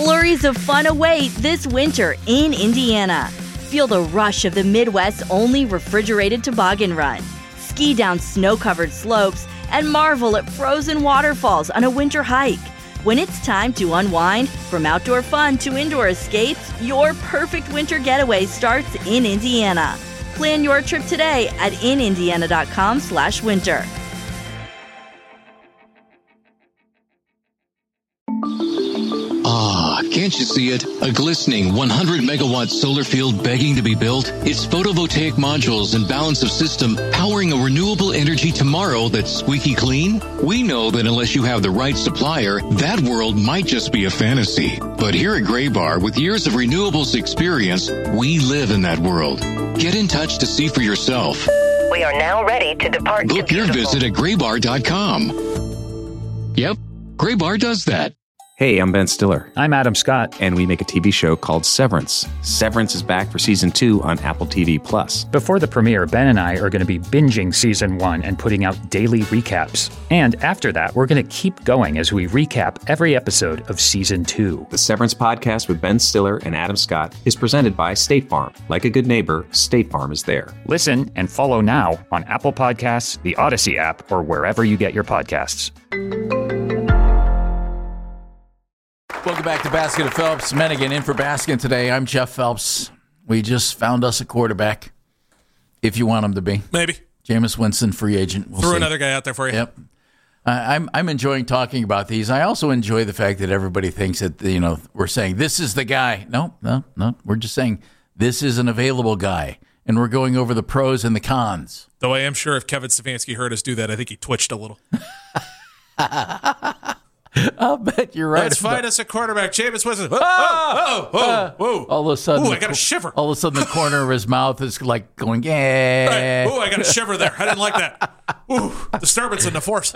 Flurries of fun await this winter in Indiana. Feel the rush of the Midwest's only refrigerated toboggan run. Ski down snow-covered slopes and marvel at frozen waterfalls on a winter hike. When it's time to unwind, from outdoor fun to indoor escapes, your perfect winter getaway starts in Indiana. Plan your trip today at inindiana.com/winter. Can't you see it? A glistening 100-megawatt solar field begging to be built? It's photovoltaic modules and balance of system powering a renewable energy tomorrow that's squeaky clean? We know that unless you have the right supplier, that world might just be a fantasy. But here at Graybar, with years of renewables experience, we live in that world. Get in touch to see for yourself. We are now ready to depart. Book your visit at graybar.com. Yep, Graybar does that. Hey, I'm Ben Stiller. I'm Adam Scott. And we make a TV show called Severance. Severance is back for Season 2 on Apple TV+. Before the premiere, Ben and I are going to be binging Season 1 and putting out daily recaps. And after that, we're going to keep going as we recap every episode of Season 2. The Severance podcast with Ben Stiller and Adam Scott is presented by State Farm. Like a good neighbor, State Farm is there. Listen and follow now on Apple Podcasts, the Odyssey app, or wherever you get your podcasts. Welcome back to Baskin and Phelps. Mennigan in for Baskin today. I'm Jeff Phelps. We just found us a quarterback, if you want him to be. Maybe. Jameis Winston, free agent. We'll see. Another guy out there for you. Yep. I'm enjoying talking about these. I also enjoy the fact that everybody thinks that, we're saying, this is the guy. No. We're just saying, this is an available guy. And we're going over the pros and the cons. Though I am sure if Kevin Stefanski heard us do that, I think he twitched a little. I'll bet you're right. Let's find us a quarterback. Jameis Winston. Whoa. All of a sudden, I got a shiver. All of a sudden, the corner of his mouth is like going, yeah. Right. I got a shiver there. I didn't like that. Disturbance in the force.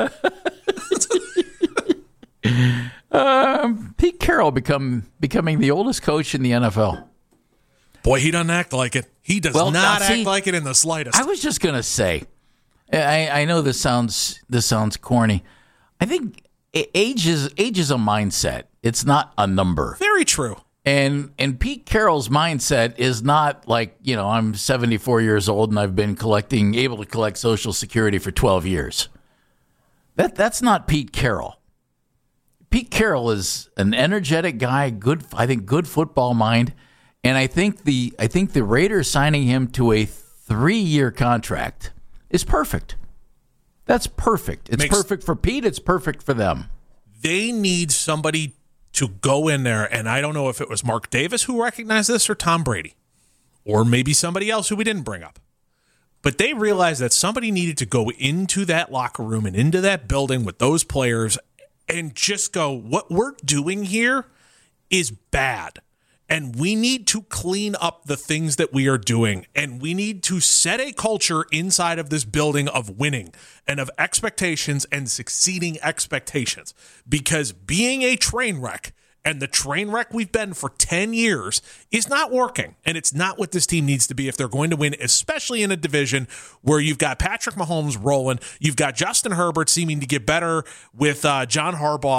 Pete Carroll becoming the oldest coach in the NFL. Boy, he doesn't act like it. He does not act like it in the slightest. I was just gonna say, I know this sounds corny. I think age is a mindset. It's not a number. Very true. And Pete Carroll's mindset is not like, I'm 74 years old and I've been able to collect Social Security for 12 years. That's not Pete Carroll. Pete Carroll is an energetic guy, good football mind, and I think the Raiders signing him to a 3-year contract is perfect. That's perfect. It's perfect for Pete. It's perfect for them. They need somebody to go in there, and I don't know if it was Mark Davis who recognized this or Tom Brady, or maybe somebody else who we didn't bring up. But they realized that somebody needed to go into that locker room and into that building with those players and just go, what we're doing here is bad. And we need to clean up the things that we are doing. And we need to set a culture inside of this building of winning and of expectations and succeeding expectations. Because being a train wreck, and the train wreck we've been for 10 years, is not working. And it's not what this team needs to be if they're going to win, especially in a division where you've got Patrick Mahomes rolling, you've got Justin Herbert seeming to get better with Jim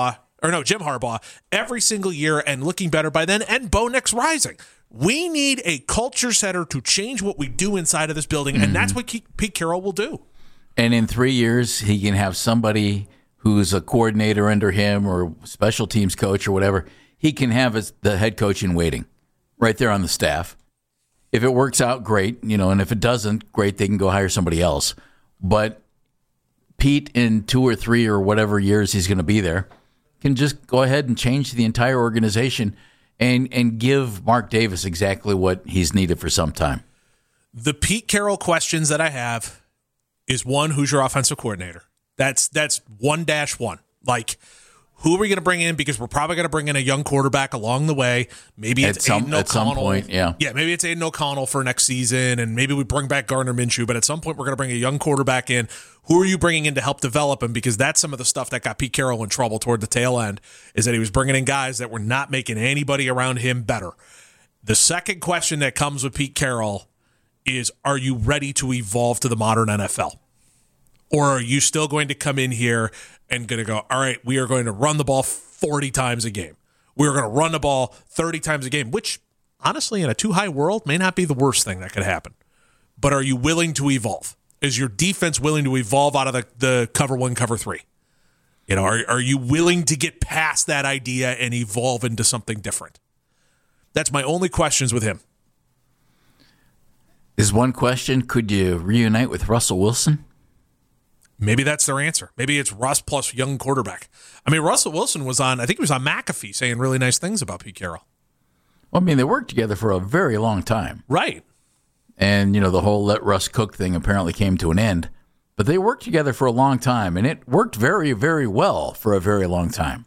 Harbaugh every single year and looking better by then, and Bo Nix rising. We need a culture setter to change what we do inside of this building, and that's what Pete Carroll will do. And in 3 years, he can have somebody who's a coordinator under him or special teams coach or whatever. He can have the head coach in waiting right there on the staff. If it works out, great, and if it doesn't, great, they can go hire somebody else. But Pete, in 2 or 3 or whatever years he's going to be there, can just go ahead and change the entire organization and give Mark Davis exactly what he's needed for some time. The Pete Carroll questions that I have is, one, who's your offensive coordinator? That's 1-1. Like, who are we going to bring in? Because we're probably going to bring in a young quarterback along the way. Maybe it's Aiden O'Connell. At some point, yeah. Yeah, maybe it's Aiden O'Connell for next season, and maybe we bring back Gardner Minshew. But at some point, we're going to bring a young quarterback in. Who are you bringing in to help develop him? Because that's some of the stuff that got Pete Carroll in trouble toward the tail end, is that he was bringing in guys that were not making anybody around him better. The second question that comes with Pete Carroll is, are you ready to evolve to the modern NFL? Or are you still going to come in here and going to go, all right, we are going to run the ball 40 times a game? we're going to run the ball 30 times a game, which honestly in a too high world may not be the worst thing that could happen. But are you willing to evolve? Is your defense willing to evolve out of the cover 1, cover 3? Are you willing to get past that idea and evolve into something different? That's my only questions with him. Is one question, could you reunite with Russell Wilson? Maybe that's their answer. Maybe it's Russ plus young quarterback. I mean, Russell Wilson was on McAfee saying really nice things about Pete Carroll. Well, I mean, they worked together for a very long time. Right. And, the whole let Russ cook thing apparently came to an end. But they worked together for a long time, and it worked very, very well for a very long time.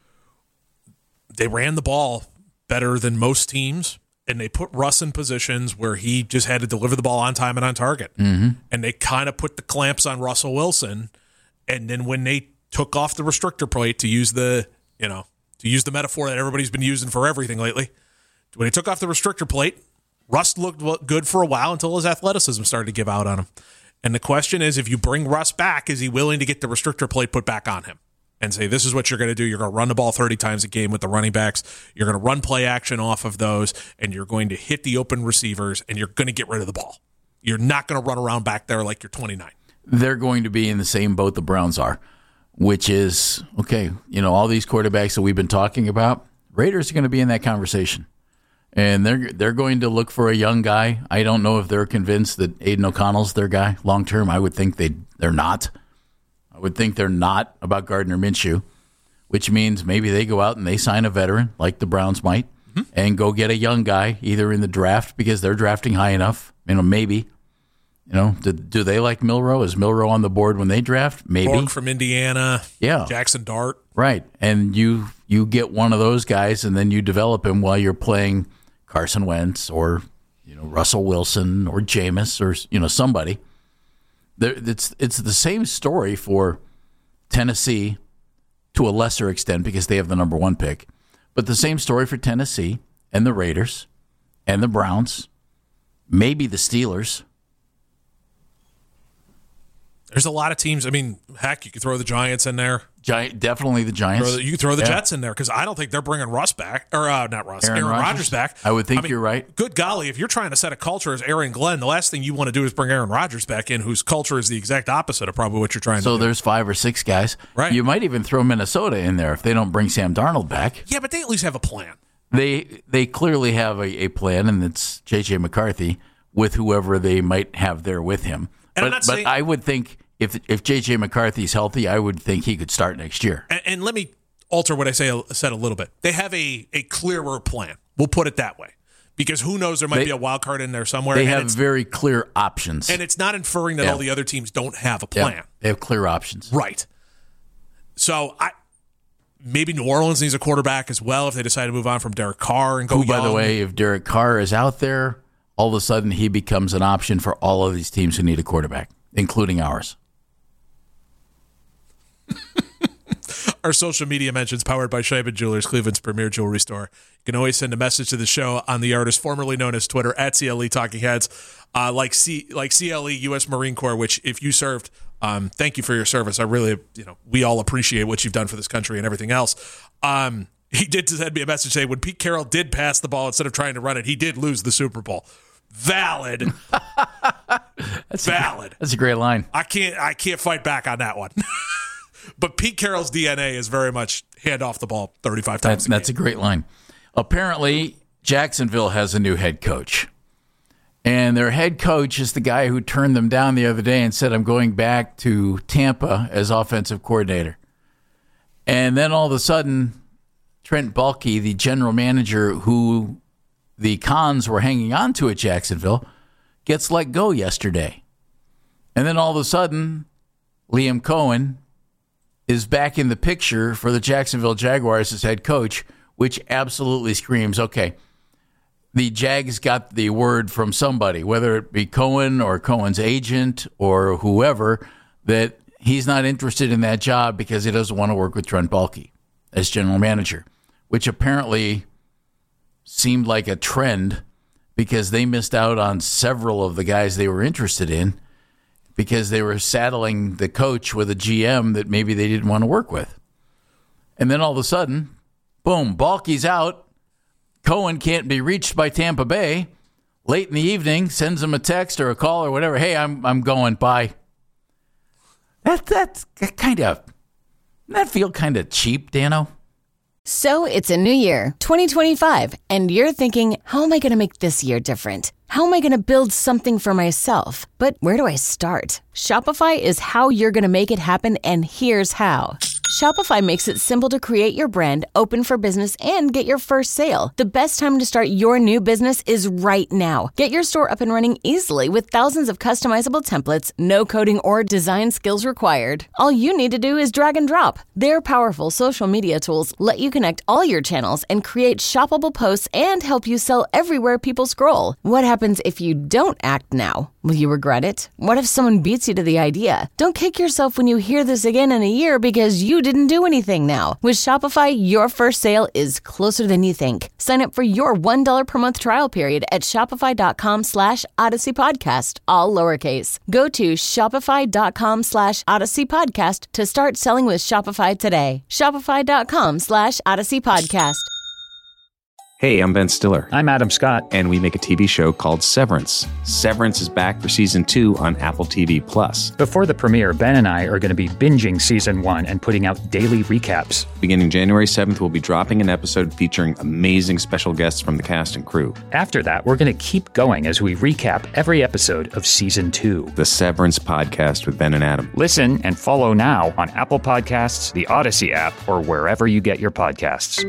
They ran the ball better than most teams, and they put Russ in positions where he just had to deliver the ball on time and on target. Mm-hmm. And they kind of put the clamps on Russell Wilson, and then when they took off the restrictor plate, to use the metaphor that everybody's been using for everything lately, when they took off the restrictor plate, Russ looked good for a while until his athleticism started to give out on him. And the question is, if you bring Russ back, is he willing to get the restrictor plate put back on him and say, this is what you're going to do? You're going to run the ball 30 times a game with the running backs. You're going to run play action off of those, and you're going to hit the open receivers, and you're going to get rid of the ball. You're not going to run around back there like you're 29. They're going to be in the same boat the Browns are, which is, okay, all these quarterbacks that we've been talking about, Raiders are going to be in that conversation. And they're going to look for a young guy. I don't know if they're convinced that Aiden O'Connell's their guy long term. I would think they're not. I would think they're not about Gardner Minshew, which means maybe they go out and they sign a veteran like the Browns might and go get a young guy either in the draft because they're drafting high enough. Maybe. Do they like Milroe? Is Milroe on the board when they draft? Maybe. Borg from Indiana. Yeah. Jackson Dart. Right. And you get one of those guys and then you develop him while you're playing Carson Wentz or Russell Wilson or Jameis or somebody. It's the same story for Tennessee to a lesser extent because they have the number 1 pick, but the same story for Tennessee and the Raiders and the Browns, maybe the Steelers. There's a lot of teams. I mean, heck, you could throw the Giants in there. Definitely the Giants. You could throw the Jets in there because I don't think they're bringing Russ back. Or not Russ, Aaron Rodgers back. I would think you're right. Good golly, if you're trying to set a culture as Aaron Glenn, the last thing you want to do is bring Aaron Rodgers back in, whose culture is the exact opposite of probably what you're trying to do. So there's 5 or 6 guys. Right. You might even throw Minnesota in there if they don't bring Sam Darnold back. Yeah, but they at least have a plan. They clearly have a plan, and it's J.J. McCarthy with whoever they might have there with him. And but I would think if J.J. McCarthy's healthy, I would think he could start next year. And let me alter what I said a little bit. They have a clearer plan. We'll put it that way. Because who knows, there might be a wild card in there somewhere. They have very clear options. And it's not inferring that all the other teams don't have a plan. Yeah, they have clear options. Right. So maybe New Orleans needs a quarterback as well if they decide to move on from Derek Carr and go young. By the way, if Derek Carr is out there, all of a sudden he becomes an option for all of these teams who need a quarterback, including ours. Our social media mentions powered by Scheiben Jewelers, Cleveland's premier jewelry store. You can always send a message to the show on the artist formerly known as Twitter at CLE Talking Heads, like CLE U.S. Marine Corps, which if you served, thank you for your service. I really, we all appreciate what you've done for this country and everything else. He did send me a message saying when Pete Carroll did pass the ball instead of trying to run it, he did lose the Super Bowl. Valid. Valid. That's a great line. I can't fight back on that one. But Pete Carroll's DNA is very much hand off the ball 35 times. That's a great line. Apparently, Jacksonville has a new head coach. And their head coach is the guy who turned them down the other day and said, I'm going back to Tampa as offensive coordinator. And then all of a sudden, Trent Baalke, the general manager who the Cons were hanging on to at Jacksonville, gets let go yesterday. And then all of a sudden, Liam Cohen is back in the picture for the Jacksonville Jaguars as head coach, which absolutely screams, okay, the Jags got the word from somebody, whether it be Cohen or Cohen's agent or whoever, that he's not interested in that job because he doesn't want to work with Trent Baalke as general manager, which apparently seemed like a trend because they missed out on several of the guys they were interested in because they were saddling the coach with a GM that maybe they didn't want to work with. And then all of a sudden, Boom, Balky's out. Cohen can't be reached by Tampa Bay. Late in the evening, sends him a text or a call or whatever. Hey, I'm going. Bye. That's kind of, that feel kind of cheap, Dano? So it's a new year, 2025, and you're thinking, how am I going to make this year different? How am I going to build something for myself? But where do I start? Shopify is how you're going to make it happen, and here's how. Shopify makes it simple to create your brand, open for business, and get your first sale. The best time to start your new business is right now. Get your store up and running easily with thousands of customizable templates, no coding or design skills required. All you need to do is drag and drop. Their powerful social media tools let you connect all your channels and create shoppable posts and help you sell everywhere people scroll. What happens if you don't act now? Will you regret it? What if someone beats you to the idea? Don't kick yourself when you hear this again in a year because you didn't do anything now. With Shopify, your first sale is closer than you think. Sign up for your $1 per month trial period at shopify.com/Odyssey Podcast, all lowercase. Go to shopify.com/Odyssey Podcast to start selling with Shopify today. Shopify.com/Odyssey Podcast. Hey, I'm Ben Stiller. I'm Adam Scott. And we make a TV show called Severance. Severance is back for season 2 on Apple TV+. Before the premiere, Ben and I are going to be binging season 1 and putting out daily recaps. Beginning January 7th, we'll be dropping an episode featuring amazing special guests from the cast and crew. After that, we're going to keep going as we recap every episode of season 2. The Severance Podcast with Ben and Adam. Listen and follow now on Apple Podcasts, the Odyssey app, or wherever you get your podcasts.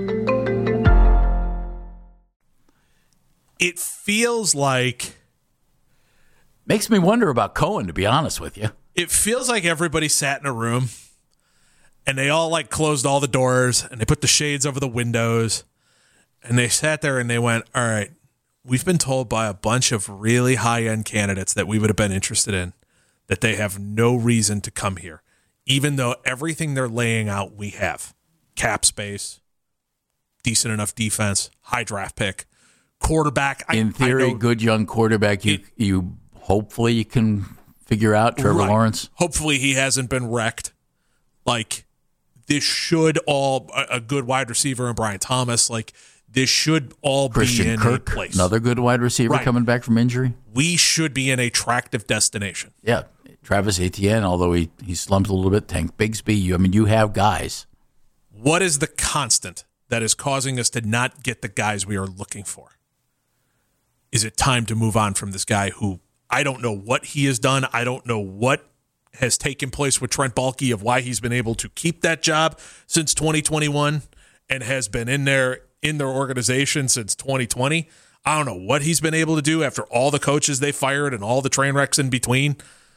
It feels like... Makes me wonder about Cohen, to be honest with you. It feels like everybody sat in a room and they all like closed all the doors and they put the shades over the windows and they sat there and they went, all right, we've been told by a bunch of really high-end candidates that we would have been interested in that they have no reason to come here, even though everything they're laying out we have. Cap space, decent enough defense, high draft pick. Quarterback. In theory, good young quarterback. You hopefully you can figure out Trevor Lawrence. Hopefully he hasn't been wrecked. Like this should all a good wide receiver and Brian Thomas. Like this should all Christian be in Kirk, a place. Another good wide receiver coming back from injury. We should be an attractive destination. Yeah, Travis Etienne, although he slumped a little bit. Tank Bigsby. You have guys. What is the constant that is causing us to not get the guys we are looking for? Is it time to move on from this guy who I don't know what he has done? I don't know what has taken place with Trent Baalke of why he's been able to keep that job since 2021 and has been in their organization since 2020. I don't know what he's been able to do after all the coaches they fired and all the train wrecks in between.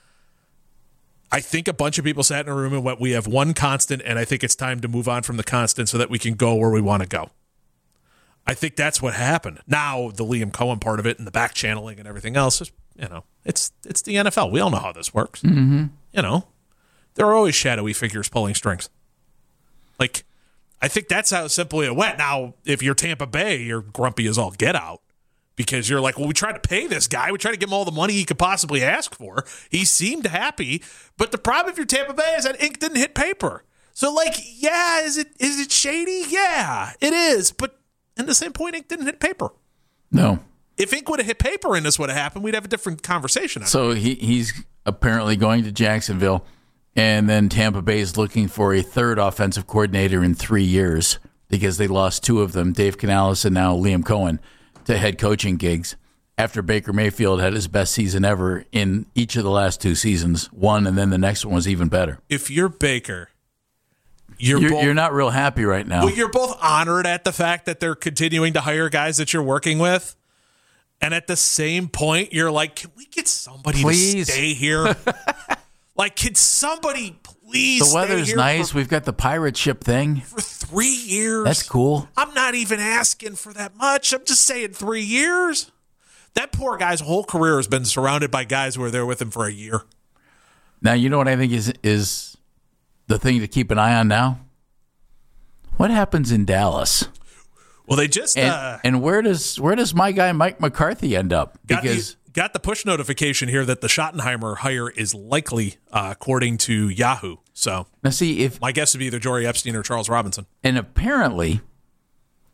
I think a bunch of people sat in a room and went, we have one constant, and I think it's time to move on from the constant so that we can go where we want to go. I think that's what happened. Now, the Liam Cohen part of it and the back channeling and everything else is, it's the NFL. We all know how this works. Mm-hmm. There are always shadowy figures pulling strings. Like, I think that's how simply it went. Now, if you're Tampa Bay, you're grumpy as all get out because you're like, well, we tried to pay this guy. We tried to give him all the money he could possibly ask for. He seemed happy. But the problem if you're Tampa Bay is that ink didn't hit paper. So, like, yeah, is it shady? Yeah, it is. But at the same point, ink didn't hit paper. No. If ink would have hit paper and this would have happened, we'd have a different conversation. So he's apparently going to Jacksonville, and then Tampa Bay is looking for a third offensive coordinator in 3 years because they lost 2 of them, Dave Canales and now Liam Cohen, to head coaching gigs after Baker Mayfield had his best season ever in each of the last 2 seasons. One, and then the next one was even better. If you're Baker... You're not real happy right now. Well, you're both honored at the fact that they're continuing to hire guys that you're working with. And at the same point, you're like, can we get somebody to stay here? Like, can somebody please The weather's stay here nice. We've got the pirate ship thing. For 3 years. That's cool. I'm not even asking for that much. I'm just saying 3 years. That poor guy's whole career has been surrounded by guys who are there with him for a year. Now, you know what I think is the thing to keep an eye on now? What happens in Dallas? Well, they just and where does my guy Mike McCarthy end up? Because got the push notification here that the Schottenheimer hire is likely, according to Yahoo. So now, see if my guess would be either Jory Epstein or Charles Robinson. And apparently,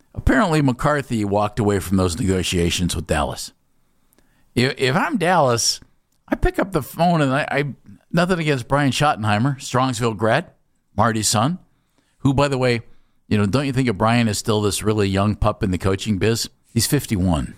Apparently, McCarthy walked away from those negotiations with Dallas. If I'm Dallas, I pick up the phone and I nothing against Brian Schottenheimer, Strongsville grad, Marty's son, who, by the way, don't you think of Brian as still this really young pup in the coaching biz? He's 51.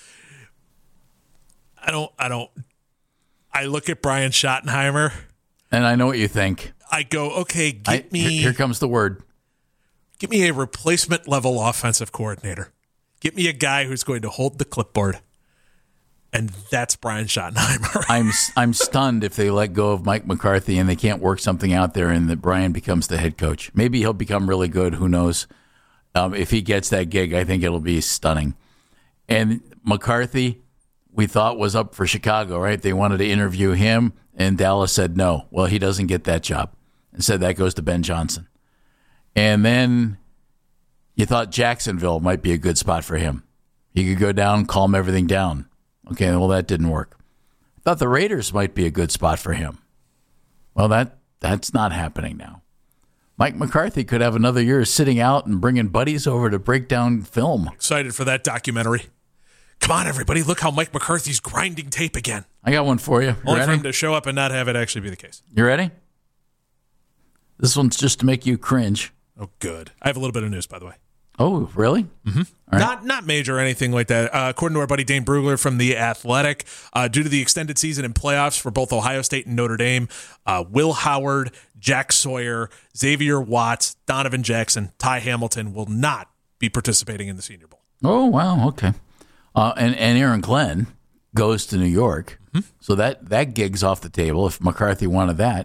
I don't. I look at Brian Schottenheimer, and I know what you think. I go, okay, get me. Here comes the word. Give me a replacement level offensive coordinator. Get me a guy who's going to hold the clipboard. And that's Brian Schottenheimer. I'm stunned if they let go of Mike McCarthy and they can't work something out there and that Brian becomes the head coach. Maybe he'll become really good. Who knows? If he gets that gig, I think it'll be stunning. And McCarthy, we thought was up for Chicago, right? They wanted to interview him, and Dallas said no. Well, he doesn't get that job. And said that goes to Ben Johnson. And then you thought Jacksonville might be a good spot for him. He could go down, calm everything down. Okay, well, that didn't work. I thought the Raiders might be a good spot for him. Well, that's not happening now. Mike McCarthy could have another year sitting out and bringing buddies over to break down film. Excited for that documentary. Come on, everybody. Look how Mike McCarthy's grinding tape again. I got one for you. Only for him to show up and not have it actually be the case. You ready? This one's just to make you cringe. Oh, good. I have a little bit of news, by the way. Oh, really? Mm-hmm. Right. Not major or anything like that. According to our buddy Dane Brugler from The Athletic, due to the extended season and playoffs for both Ohio State and Notre Dame, Will Howard, Jack Sawyer, Xavier Watts, Donovan Jackson, Ty Hamilton will not be participating in the Senior Bowl. Oh, wow. Okay. And Aaron Glenn goes to New York. Mm-hmm. So that gig's off the table if McCarthy wanted that.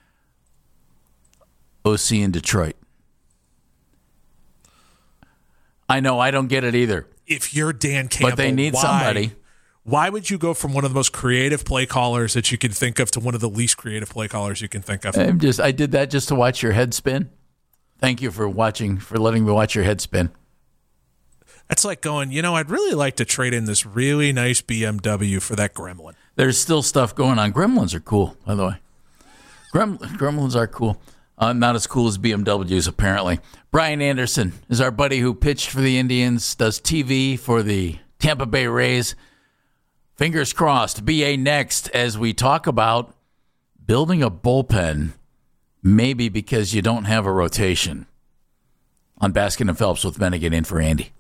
OC in Detroit. I know, I don't get it either. If you're Dan Campbell, but they need somebody. Why would you go from one of the most creative play callers that you can think of to one of the least creative play callers you can think of? I did that just to watch your head spin. Thank you for letting me watch your head spin. That's like going, I'd really like to trade in this really nice BMW for that Gremlin. There's still stuff going on. Gremlins are cool, by the way. Gremlins are cool. Not as cool as BMWs, apparently. Brian Anderson is our buddy who pitched for the Indians, does TV for the Tampa Bay Rays. Fingers crossed, BA next as we talk about building a bullpen, maybe because you don't have a rotation on Baskin and Phelps with Bennigan in for Andy.